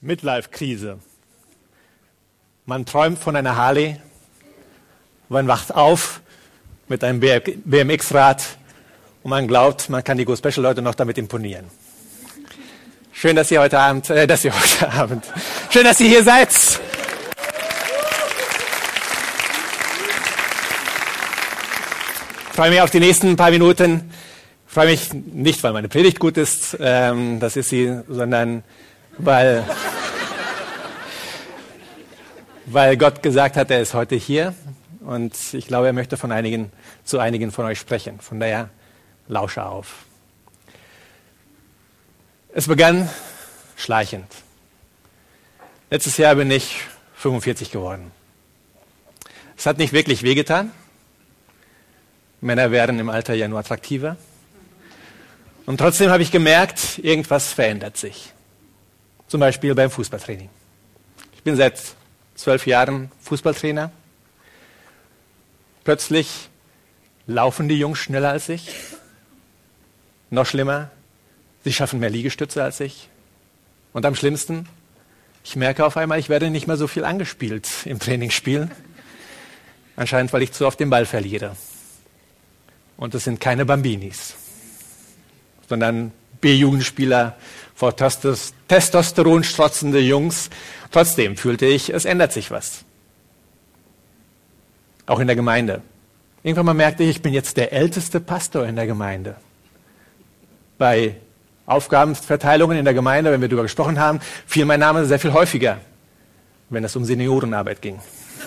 Midlife-Krise. Man träumt von einer Harley, man wacht auf mit einem BMX-Rad und man glaubt, man kann die Go Special Leute noch damit imponieren. Schön, dass ihr heute Abend, schön, dass ihr hier seid. Ich freue mich auf die nächsten paar Minuten. Ich freue mich nicht, weil meine Predigt gut ist, das ist sie, sondern weil Gott gesagt hat, er ist heute hier. Und ich glaube, er möchte zu einigen von euch sprechen. Von daher lausche auf. Es begann schleichend. Letztes Jahr bin ich 45 geworden. Es hat nicht wirklich wehgetan. Männer werden im Alter ja nur attraktiver. Und trotzdem habe ich gemerkt, irgendwas verändert sich. Zum Beispiel beim Fußballtraining. Ich bin seit 12 Jahren Fußballtrainer. Plötzlich laufen die Jungs schneller als ich. Noch schlimmer, sie schaffen mehr Liegestütze als ich. Und am schlimmsten, ich merke auf einmal, ich werde nicht mehr so viel angespielt im Trainingsspiel. Anscheinend, weil ich zu oft den Ball verliere. Und es sind keine Bambinis, sondern B-Jugendspieler vor Testosteron strotzende Jungs. Trotzdem fühlte ich, es ändert sich was. Auch in der Gemeinde. Irgendwann mal merkte ich bin jetzt der älteste Pastor in der Gemeinde. Bei Aufgabenverteilungen in der Gemeinde, wenn wir darüber gesprochen haben, fiel mein Name sehr viel häufiger, wenn es um Seniorenarbeit ging.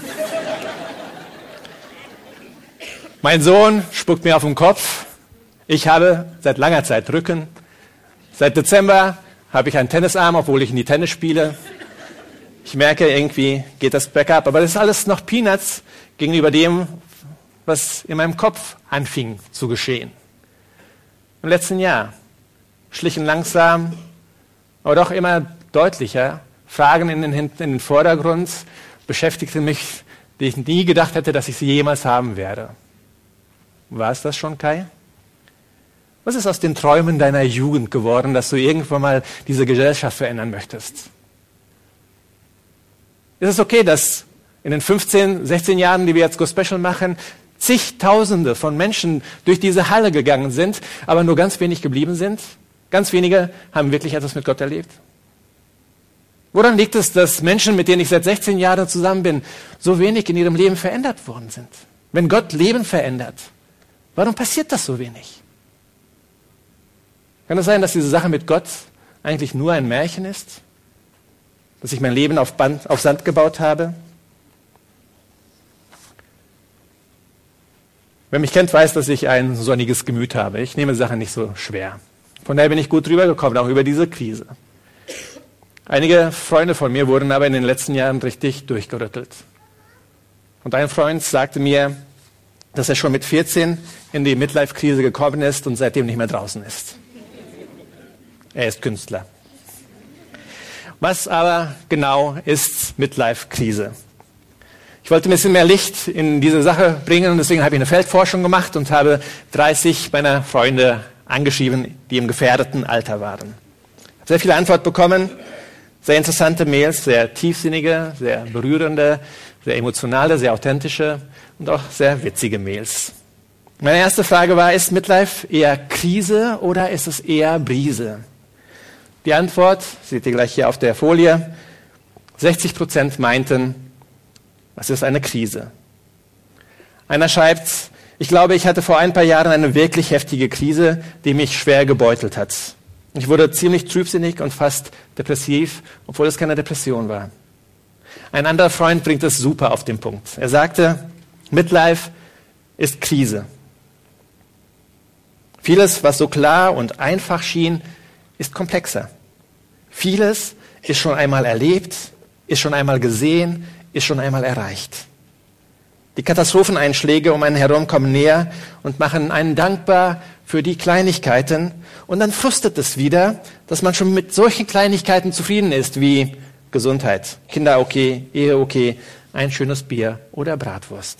Mein Sohn spuckt mir auf den Kopf. Ich habe seit langer Zeit Rücken. Seit Dezember habe ich einen Tennisarm, obwohl ich nie Tennis spiele. Ich merke, irgendwie geht das bergab. Aber das ist alles noch Peanuts gegenüber dem, was in meinem Kopf anfing zu geschehen. Im letzten Jahr schlichen langsam, aber doch immer deutlicher Fragen in den Vordergrund, beschäftigten mich, die ich nie gedacht hätte, dass ich sie jemals haben werde. War es das schon, Kai? Was ist aus den Träumen deiner Jugend geworden, dass du irgendwann mal diese Gesellschaft verändern möchtest? Ist es okay, dass in den 15, 16 Jahren, die wir jetzt Go Special machen, zigtausende von Menschen durch diese Halle gegangen sind, aber nur ganz wenig geblieben sind? Ganz wenige haben wirklich etwas mit Gott erlebt? Woran liegt es, dass Menschen, mit denen ich seit 16 Jahren zusammen bin, so wenig in ihrem Leben verändert worden sind? Wenn Gott Leben verändert, warum passiert das so wenig? Kann es sein, dass diese Sache mit Gott eigentlich nur ein Märchen ist? Dass ich mein Leben auf Sand gebaut habe? Wer mich kennt, weiß, dass ich ein sonniges Gemüt habe. Ich nehme Sachen nicht so schwer. Von daher bin ich gut drüber gekommen, auch über diese Krise. Einige Freunde von mir wurden aber in den letzten Jahren richtig durchgerüttelt. Und ein Freund sagte mir, dass er schon mit 14 in die Midlife-Krise gekommen ist und seitdem nicht mehr draußen ist. Er ist Künstler. Was aber genau ist Midlife-Krise? Ich wollte ein bisschen mehr Licht in diese Sache bringen und deswegen habe ich eine Feldforschung gemacht und habe 30 meiner Freunde angeschrieben, die im gefährdeten Alter waren. Ich habe sehr viele Antworten bekommen, sehr interessante Mails, sehr tiefsinnige, sehr berührende, sehr emotionale, sehr authentische und auch sehr witzige Mails. Meine erste Frage war, ist Midlife eher Krise oder ist es eher Brise? Die Antwort seht ihr gleich hier auf der Folie. 60% meinten, es ist eine Krise. Einer schreibt, ich glaube, ich hatte vor ein paar Jahren eine wirklich heftige Krise, die mich schwer gebeutelt hat. Ich wurde ziemlich trübsinnig und fast depressiv, obwohl es keine Depression war. Ein anderer Freund bringt es super auf den Punkt. Er sagte, Midlife ist Krise. Vieles, was so klar und einfach schien, ist komplexer. Vieles ist schon einmal erlebt, ist schon einmal gesehen, ist schon einmal erreicht. Die Katastropheneinschläge um einen herum kommen näher und machen einen dankbar für die Kleinigkeiten. Und dann frustet es wieder, dass man schon mit solchen Kleinigkeiten zufrieden ist, wie Gesundheit, Kinder okay, Ehe okay, ein schönes Bier oder Bratwurst.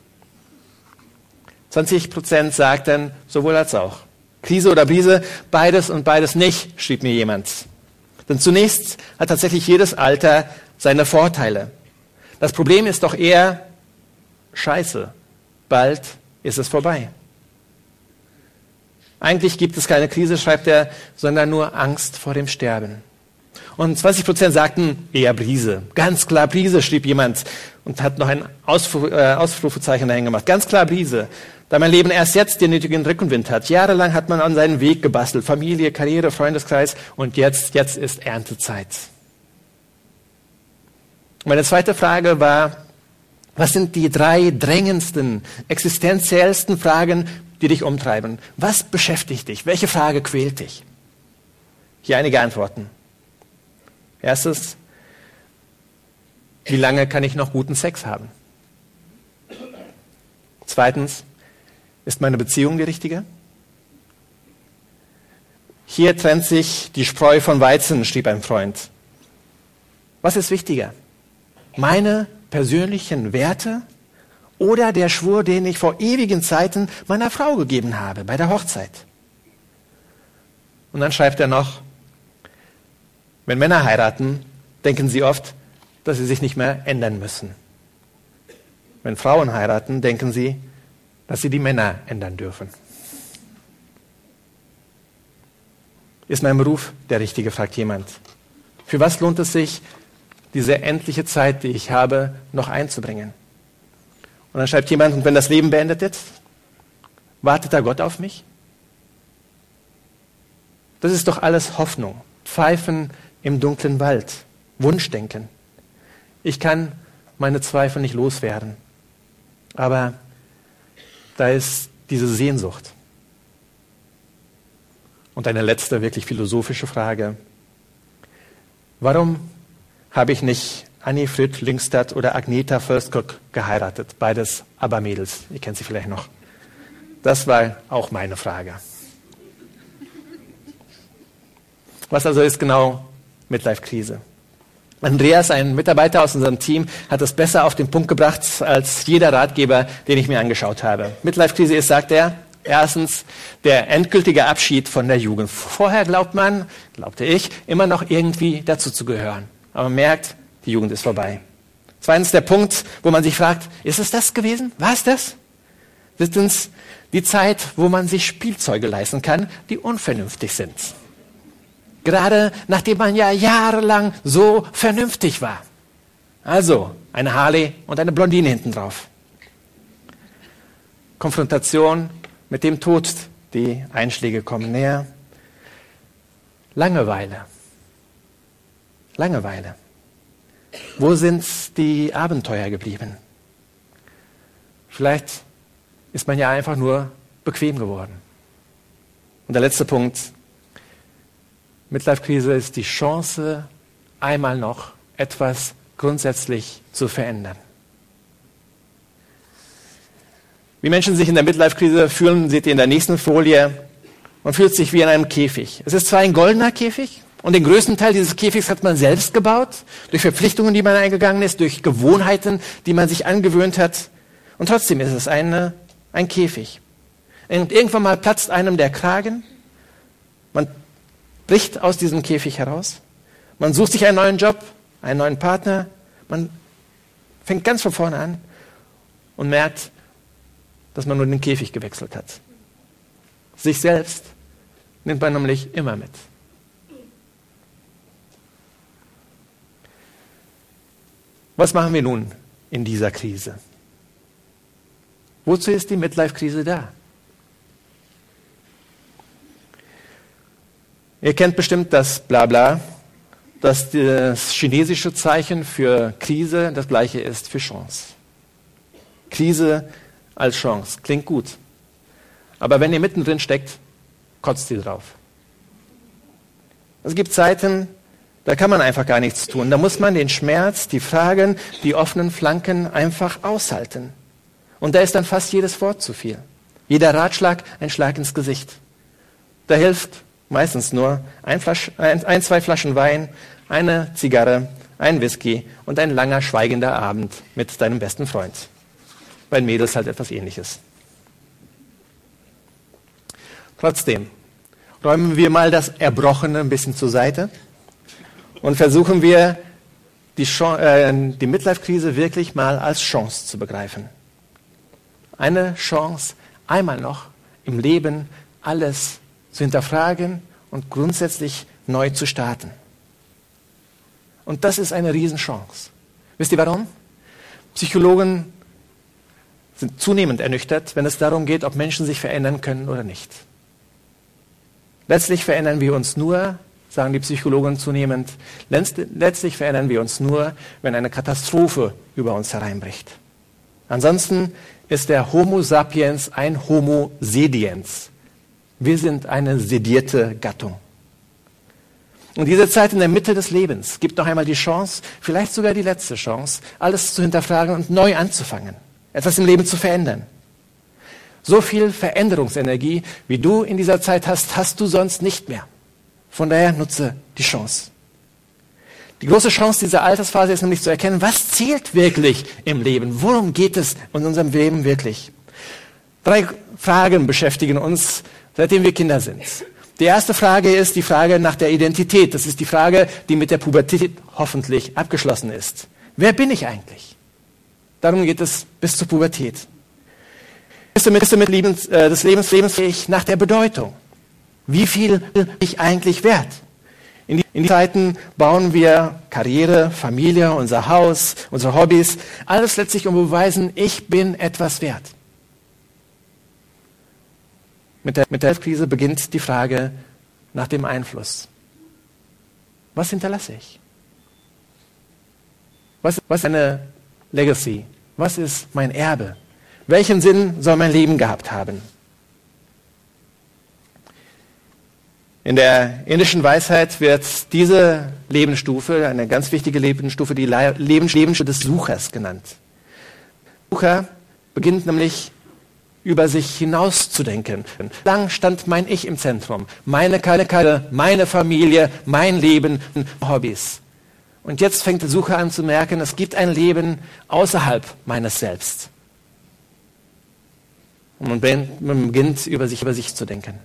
20% sagten sowohl als auch. Krise oder Brise, beides und beides nicht, schrieb mir jemand. Denn zunächst hat tatsächlich jedes Alter seine Vorteile. Das Problem ist doch eher, Scheiße, bald ist es vorbei. Eigentlich gibt es keine Krise, schreibt er, sondern nur Angst vor dem Sterben. Und 20% sagten eher Brise. Ganz klar Brise, schrieb jemand und hat noch ein Ausrufezeichen dahin gemacht. Ganz klar Brise, da mein Leben erst jetzt den nötigen Rückenwind hat. Jahrelang hat man an seinen Weg gebastelt. Familie, Karriere, Freundeskreis und jetzt ist Erntezeit. Meine zweite Frage war, was sind die 3 drängendsten, existenziellsten Fragen, die dich umtreiben? Was beschäftigt dich? Welche Frage quält dich? Hier einige Antworten. Erstes, wie lange kann ich noch guten Sex haben? Zweitens, ist meine Beziehung die richtige? Hier trennt sich die Spreu von Weizen, schrieb ein Freund. Was ist wichtiger? Meine persönlichen Werte oder der Schwur, den ich vor ewigen Zeiten meiner Frau gegeben habe, bei der Hochzeit? Und dann schreibt er noch, wenn Männer heiraten, denken sie oft, dass sie sich nicht mehr ändern müssen. Wenn Frauen heiraten, denken sie, dass sie die Männer ändern dürfen. Ist mein Beruf der richtige, fragt jemand. Für was lohnt es sich, diese endliche Zeit, die ich habe, noch einzubringen? Und dann schreibt jemand, und wenn das Leben beendet ist, wartet da Gott auf mich? Das ist doch alles Hoffnung, Pfeifen im dunklen Wald, Wunschdenken. Ich kann meine Zweifel nicht loswerden, aber da ist diese Sehnsucht. Und eine letzte, wirklich philosophische Frage. Warum habe ich nicht Annie Fried Lyngstad oder Agneta Fürstkock geheiratet? Beides ABBA-Mädels, ihr kennt sie vielleicht noch. Das war auch meine Frage. Was also ist genau Midlife-Krise? Andreas, ein Mitarbeiter aus unserem Team, hat es besser auf den Punkt gebracht als jeder Ratgeber, den ich mir angeschaut habe. Midlife-Krise ist, sagt er, erstens der endgültige Abschied von der Jugend. Vorher glaubte ich, immer noch irgendwie dazu zu gehören. Aber man merkt, die Jugend ist vorbei. Zweitens der Punkt, wo man sich fragt, ist es das gewesen? War es das? Drittens die Zeit, wo man sich Spielzeuge leisten kann, die unvernünftig sind. Gerade nachdem man ja jahrelang so vernünftig war. Also eine Harley und eine Blondine hinten drauf. Konfrontation mit dem Tod, die Einschläge kommen näher. Langeweile. Wo sind die Abenteuer geblieben? Vielleicht ist man ja einfach nur bequem geworden. Und der letzte Punkt. Midlife-Krise ist die Chance, einmal noch etwas grundsätzlich zu verändern. Wie Menschen sich in der Midlife-Krise fühlen, seht ihr in der nächsten Folie. Man fühlt sich wie in einem Käfig. Es ist zwar ein goldener Käfig und den größten Teil dieses Käfigs hat man selbst gebaut, durch Verpflichtungen, die man eingegangen ist, durch Gewohnheiten, die man sich angewöhnt hat. Und trotzdem ist es ein Käfig. Und irgendwann mal platzt einem der Kragen. Man bricht aus diesem Käfig heraus. Man sucht sich einen neuen Job, einen neuen Partner. Man fängt ganz von vorne an und merkt, dass man nur den Käfig gewechselt hat. Sich selbst nimmt man nämlich immer mit. Was machen wir nun in dieser Krise? Wozu ist die Midlife-Krise da? Ihr kennt bestimmt das Blabla, dass das chinesische Zeichen für Krise das gleiche ist für Chance. Krise als Chance. Klingt gut. Aber wenn ihr mittendrin steckt, kotzt ihr drauf. Es gibt Zeiten, da kann man einfach gar nichts tun. Da muss man den Schmerz, die Fragen, die offenen Flanken einfach aushalten. Und da ist dann fast jedes Wort zu viel. Jeder Ratschlag ein Schlag ins Gesicht. Da hilft meistens nur ein, 2 Flaschen Wein, eine Zigarre, ein Whisky und ein langer, schweigender Abend mit deinem besten Freund. Bei den Mädels halt etwas Ähnliches. Trotzdem, räumen wir mal das Erbrochene ein bisschen zur Seite und versuchen wir, die Midlife-Krise wirklich mal als Chance zu begreifen. Eine Chance, einmal noch im Leben alles zu hinterfragen und grundsätzlich neu zu starten. Und das ist eine Riesenchance. Wisst ihr warum? Psychologen sind zunehmend ernüchtert, wenn es darum geht, ob Menschen sich verändern können oder nicht. Letztlich verändern wir uns nur, sagen die Psychologen zunehmend, letztlich verändern wir uns nur, wenn eine Katastrophe über uns hereinbricht. Ansonsten ist der Homo sapiens ein Homo sediens. Wir sind eine sedierte Gattung. Und diese Zeit in der Mitte des Lebens gibt noch einmal die Chance, vielleicht sogar die letzte Chance, alles zu hinterfragen und neu anzufangen, etwas im Leben zu verändern. So viel Veränderungsenergie, wie du in dieser Zeit hast, hast du sonst nicht mehr. Von daher nutze die Chance. Die große Chance dieser Altersphase ist nämlich zu erkennen, was zählt wirklich im Leben? Worum geht es in unserem Leben wirklich? 3 Fragen beschäftigen uns, seitdem wir Kinder sind. Die erste Frage ist die Frage nach der Identität. Das ist die Frage, die mit der Pubertät hoffentlich abgeschlossen ist. Wer bin ich eigentlich? Darum geht es bis zur Pubertät. Bist du mit des Lebens fähig nach der Bedeutung? Wie viel bin ich eigentlich wert? In die Zeiten bauen wir Karriere, Familie, unser Haus, unsere Hobbys, alles letztlich um zu beweisen, ich bin etwas wert. Mit der Krise beginnt die Frage nach dem Einfluss. Was hinterlasse ich? Was ist eine Legacy? Was ist mein Erbe? Welchen Sinn soll mein Leben gehabt haben? In der indischen Weisheit wird diese Lebensstufe, eine ganz wichtige Lebensstufe, die Lebensstufe des Suchers genannt. Der Sucher beginnt nämlich über sich hinauszudenken. Lang stand mein Ich im Zentrum, meine Karriere, meine Familie, mein Leben, Hobbys. Und jetzt fängt der Sucher an zu merken, es gibt ein Leben außerhalb meines Selbst. Und man beginnt über sich zu denken.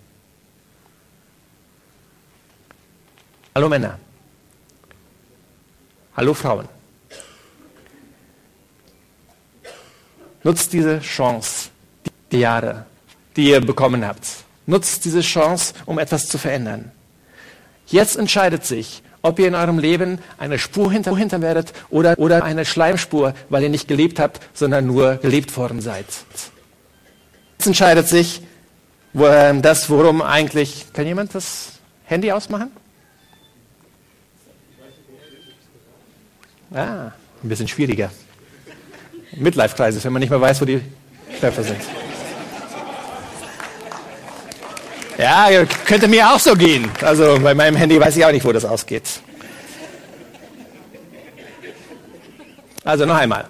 Hallo Männer. Hallo Frauen. Nutzt diese Chance, die Jahre, die ihr bekommen habt. Nutzt diese Chance, um etwas zu verändern. Jetzt entscheidet sich, ob ihr in eurem Leben eine Spur hinter werdet oder eine Schleimspur, weil ihr nicht gelebt habt, sondern nur gelebt worden seid. Jetzt entscheidet sich, worum eigentlich... Kann jemand das Handy ausmachen? Ein bisschen schwieriger. Midlife-Crisis, wenn man nicht mehr weiß, wo die Treffer sind. Ja, könnte mir auch so gehen. Also bei meinem Handy weiß ich auch nicht, wo das ausgeht. Also noch einmal.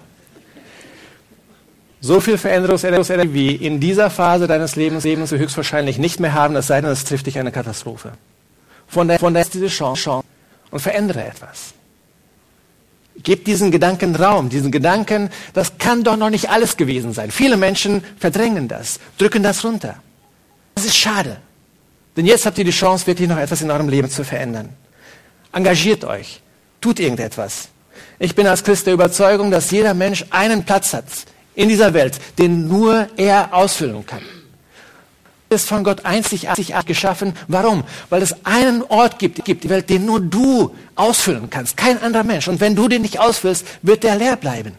So viel Veränderungsenergie wie in dieser Phase deines Lebens wir höchstwahrscheinlich nicht mehr haben, es sei denn, es trifft dich eine Katastrophe. Von daher ist diese Chance und verändere etwas. Gib diesen Gedanken Raum, diesen Gedanken, das kann doch noch nicht alles gewesen sein. Viele Menschen verdrängen das, drücken das runter. Das ist schade. Denn jetzt habt ihr die Chance, wirklich noch etwas in eurem Leben zu verändern. Engagiert euch, tut irgendetwas. Ich bin als Christ der Überzeugung, dass jeder Mensch einen Platz hat in dieser Welt, den nur er ausfüllen kann. Ist von Gott einzigartig geschaffen. Warum? Weil es einen Ort gibt, die Welt, den nur du ausfüllen kannst, kein anderer Mensch. Und wenn du den nicht ausfüllst, wird der leer bleiben.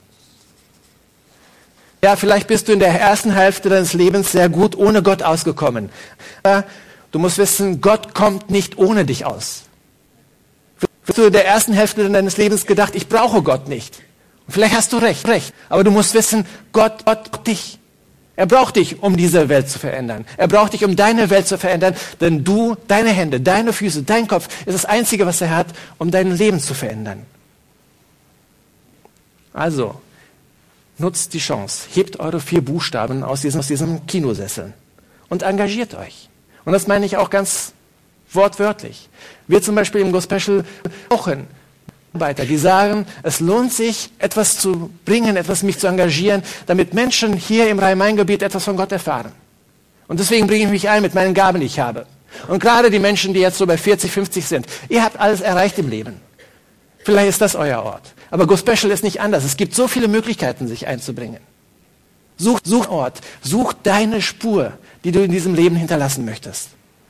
Ja, vielleicht bist du in der ersten Hälfte deines Lebens sehr gut ohne Gott ausgekommen. Du musst wissen, Gott kommt nicht ohne dich aus. Hast du in der ersten Hälfte deines Lebens gedacht, ich brauche Gott nicht. Und vielleicht hast du recht. Aber du musst wissen, Gott dich. Er braucht dich, um diese Welt zu verändern. Er braucht dich, um deine Welt zu verändern, denn du, deine Hände, deine Füße, dein Kopf ist das Einzige, was er hat, um dein Leben zu verändern. Also, nutzt die Chance, hebt eure 4 Buchstaben aus diesem Kinosessel und engagiert euch. Und das meine ich auch ganz wortwörtlich. Wir zum Beispiel im Gospel brauchen Mitarbeiter, die sagen, es lohnt sich, etwas zu bringen, mich zu engagieren, damit Menschen hier im Rhein-Main-Gebiet etwas von Gott erfahren. Und deswegen bringe ich mich ein mit meinen Gaben, die ich habe. Und gerade die Menschen, die jetzt so bei 40, 50 sind, ihr habt alles erreicht im Leben. Vielleicht ist das euer Ort. Aber Go Special ist nicht anders. Es gibt so viele Möglichkeiten, sich einzubringen. Such Ort. Such deine Spur, die du in diesem Leben hinterlassen möchtest.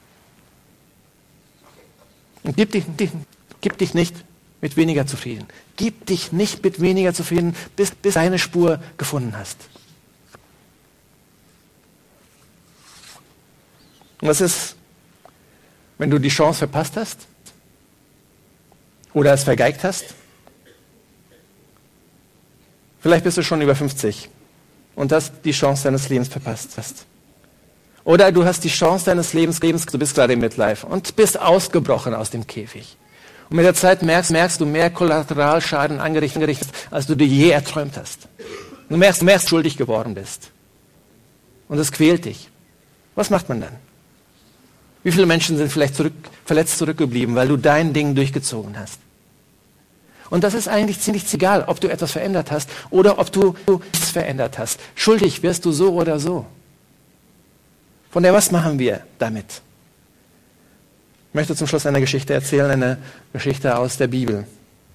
Und gib dich nicht mit weniger zufrieden. Gib dich nicht mit weniger zufrieden, bis deine Spur gefunden hast. Und was ist, wenn du die Chance verpasst hast? Oder es vergeigt hast? Vielleicht bist du schon über 50 und hast die Chance deines Lebens verpasst hast. Oder du hast die Chance deines Lebens, du bist gerade im Midlife und bist ausgebrochen aus dem Käfig. Und mit der Zeit merkst du mehr Kollateralschaden angerichtet, als du dir je erträumt hast. Du merkst, schuldig geworden bist. Und es quält dich. Was macht man dann? Wie viele Menschen sind vielleicht verletzt zurückgeblieben, weil du dein Ding durchgezogen hast? Und das ist eigentlich ziemlich egal, ob du etwas verändert hast oder ob du nichts verändert hast. Schuldig wirst du so oder so. Von der, was machen wir damit? Ich möchte zum Schluss eine Geschichte erzählen, eine Geschichte aus der Bibel.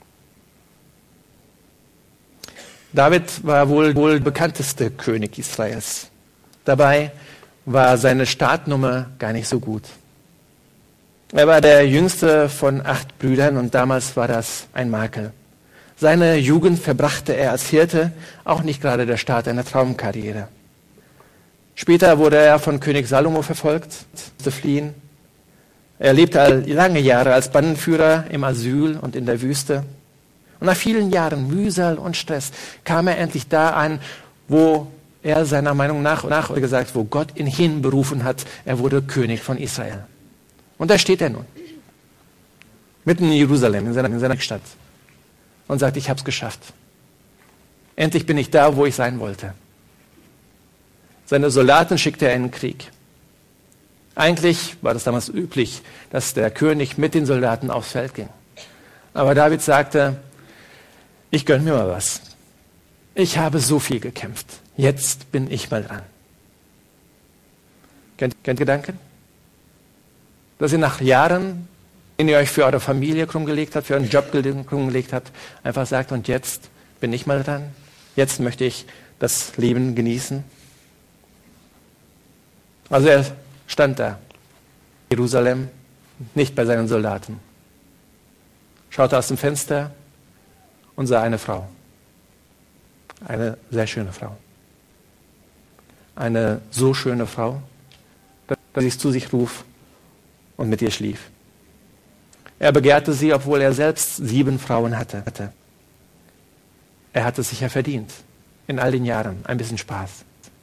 David war wohl der bekannteste König Israels. Dabei war seine Startnummer gar nicht so gut. Er war der jüngste von 8 Brüdern und damals war das ein Makel. Seine Jugend verbrachte er als Hirte, auch nicht gerade der Start einer Traumkarriere. Später wurde er von König Salomo verfolgt, musste fliehen. Er lebte lange Jahre als Bandenführer im Asyl und in der Wüste. Und nach vielen Jahren Mühsal und Stress kam er endlich da an, wo er seiner Meinung nach gesagt, wo Gott ihn hinberufen hat. Er wurde König von Israel. Und da steht er nun, mitten in Jerusalem, in seiner Stadt, und sagt, ich habe es geschafft. Endlich bin ich da, wo ich sein wollte. Seine Soldaten schickte er in den Krieg. Eigentlich war das damals üblich, dass der König mit den Soldaten aufs Feld ging. Aber David sagte, ich gönne mir mal was. Ich habe so viel gekämpft. Jetzt bin ich mal dran. Kennt Gedanken? Dass ihr nach Jahren, in ihr euch für eure Familie krummgelegt habt, für euren Job krummgelegt habt, einfach sagt, und jetzt bin ich mal dran. Jetzt möchte ich das Leben genießen. Also er stand da, in Jerusalem, nicht bei seinen Soldaten. Schaute aus dem Fenster und sah eine Frau. Eine sehr schöne Frau. Eine so schöne Frau, dass sie es zu sich rief und mit ihr schlief. Er begehrte sie, obwohl er selbst 7 Frauen hatte. Er hatte es sich ja verdient. In all den Jahren. Ein bisschen Spaß.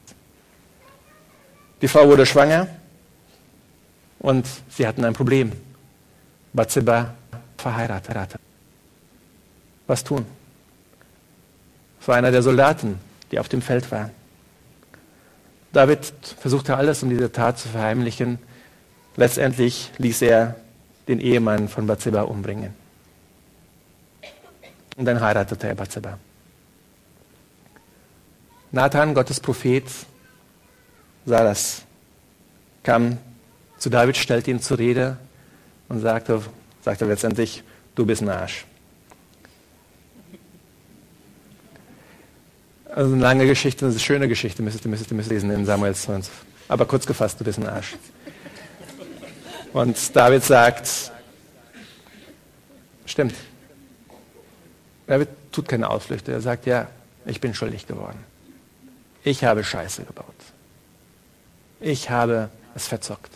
Die Frau wurde schwanger und sie hatten ein Problem. Bathseba verheiratet. Was tun? Es war einer der Soldaten, die auf dem Feld waren. David versuchte alles, um diese Tat zu verheimlichen. Letztendlich ließ er den Ehemann von Bathseba umbringen. Und dann heiratete er Bathseba. Nathan, Gottes Prophet, sah das, kam zu David, stellte ihn zur Rede und sagte letztendlich, du bist ein Arsch. Also eine lange Geschichte, eine schöne Geschichte, müsst ihr lesen in Samuel 12. Aber kurz gefasst, du bist ein Arsch. Und David sagt, stimmt. David tut keine Ausflüchte. Er sagt, ja, ich bin schuldig geworden. Ich habe Scheiße gebaut. Ich habe es verzockt.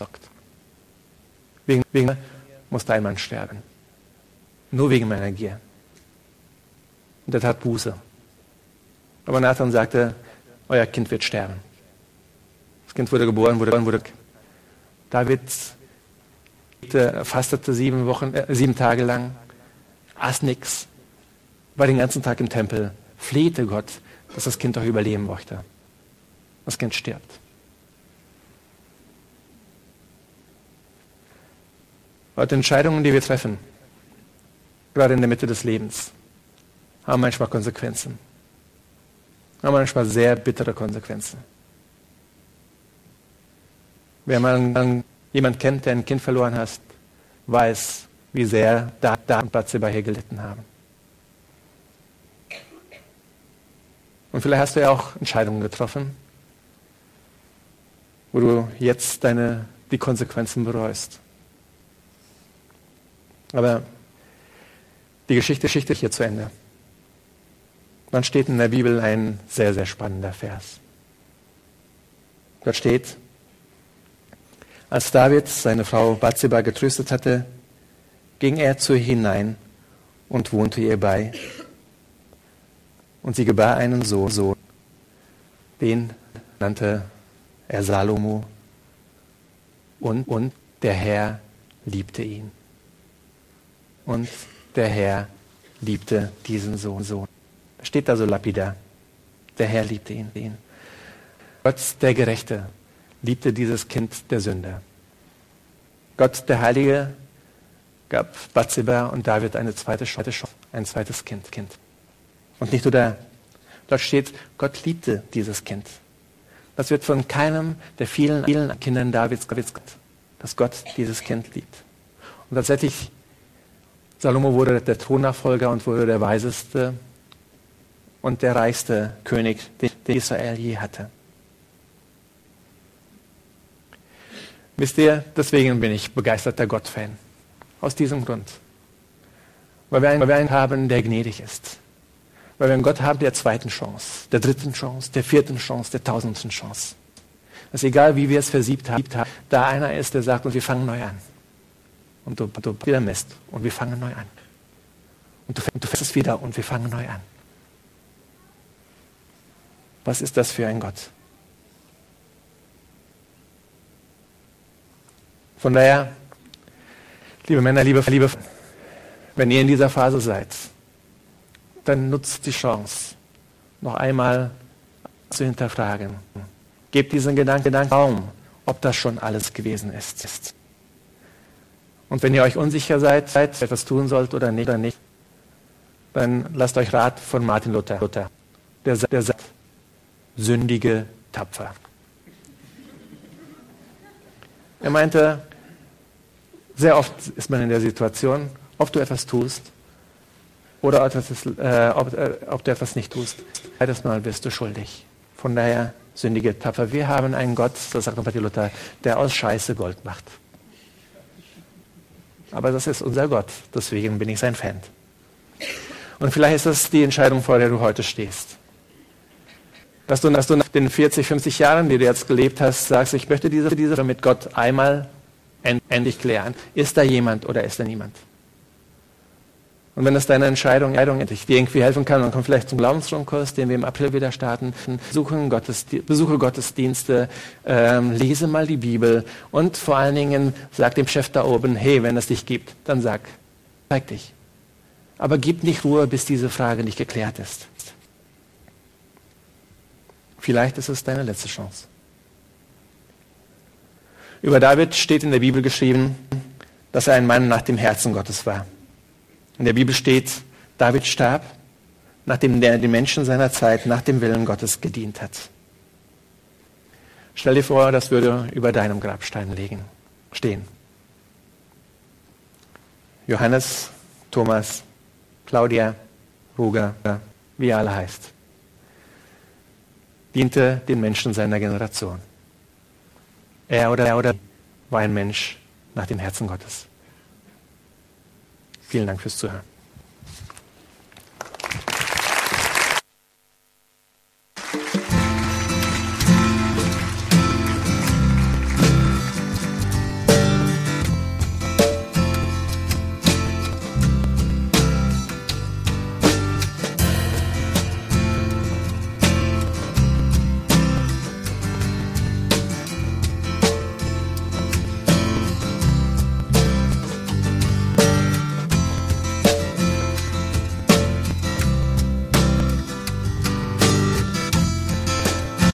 Wegen muss dein Mann sterben. Nur wegen meiner Gier. Und er tat Buße. Aber Nathan sagte, euer Kind wird sterben. Das Kind wurde geboren, wurde. David fastete 7 Tage lang, aß nichts, war den ganzen Tag im Tempel, flehte Gott, dass das Kind doch überleben möchte. Das Kind stirbt. Heute Entscheidungen, die wir treffen, gerade in der Mitte des Lebens, haben manchmal Konsequenzen. Haben manchmal sehr bittere Konsequenzen. Wer mal jemand kennt, der ein Kind verloren hat, weiß, wie sehr da und Bathseba hier gelitten haben. Und vielleicht hast du ja auch Entscheidungen getroffen, wo du jetzt die Konsequenzen bereust. Aber die Geschichte ist hier zu Ende. Dann steht in der Bibel ein sehr, sehr spannender Vers. Dort steht, als David seine Frau Bathseba getröstet hatte, ging er zu ihr hinein und wohnte ihr bei. Und sie gebar einen Sohn, den nannte er Salomo. Und der Herr liebte ihn. Und der Herr liebte diesen Sohn. Da steht da so lapidar. Der Herr liebte ihn. Gott, der Gerechte, liebte dieses Kind der Sünde. Gott, der Heilige, gab Bathseba und David eine zweite Chance, ein zweites Kind. Und nicht nur dort steht, Gott liebte dieses Kind. Das wird von keinem der vielen Kindern Davids gesagt, dass Gott dieses Kind liebt. Und tatsächlich, Salomo wurde der Thronnachfolger und wurde der weiseste und der reichste König, den Israel je hatte. Wisst ihr, deswegen bin ich begeisterter Gott-Fan. Aus diesem Grund. Weil wir einen haben, der gnädig ist. Weil wir einen Gott haben der zweiten Chance, der dritten Chance, der vierten Chance, der tausendsten Chance. Es ist egal, wie wir es versiebt haben, da einer ist, der sagt, und wir fangen neu an. Und du wieder Mist, und wir fangen neu an. Und du fährst es wieder, und wir fangen neu an. Was ist das für ein Gott? Von daher, liebe Männer, liebe, wenn ihr in dieser Phase seid, dann nutzt die Chance, noch einmal zu hinterfragen. Gebt diesen Gedanken Raum, ob das schon alles gewesen ist. Und wenn ihr euch unsicher seid, etwas tun sollt oder nicht, dann lasst euch Rat von Martin Luther. Der sagt, sündige tapfer. Er meinte, sehr oft ist man in der Situation, ob du etwas tust oder ob du etwas nicht tust. Beides Mal bist du schuldig. Von daher, sündige tapfer. Wir haben einen Gott, das sagt Martin Luther, der aus Scheiße Gold macht. Aber das ist unser Gott, deswegen bin ich sein Fan. Und vielleicht ist das die Entscheidung, vor der du heute stehst. Dass du nach den 40, 50 Jahren, die du jetzt gelebt hast, sagst, ich möchte diese mit Gott einmal endlich klären. Ist da jemand oder ist da niemand? Und wenn das deine Entscheidung endlich dir irgendwie helfen kann, dann komm vielleicht zum Glaubensstromkurs, den wir im April wieder starten. Besuche Gottesdienste, lese mal die Bibel und vor allen Dingen sag dem Chef da oben, hey, wenn es dich gibt, dann zeig dich. Aber gib nicht Ruhe, bis diese Frage nicht geklärt ist. Vielleicht ist es deine letzte Chance. Über David steht in der Bibel geschrieben, dass er ein Mann nach dem Herzen Gottes war. In der Bibel steht, David starb, nachdem er den Menschen seiner Zeit nach dem Willen Gottes gedient hat. Stell dir vor, das würde über deinem Grabstein stehen. Johannes, Thomas, Claudia, Ruger, wie er alle heißt, diente den Menschen seiner Generation. Er oder war ein Mensch nach dem Herzen Gottes. Vielen Dank fürs Zuhören.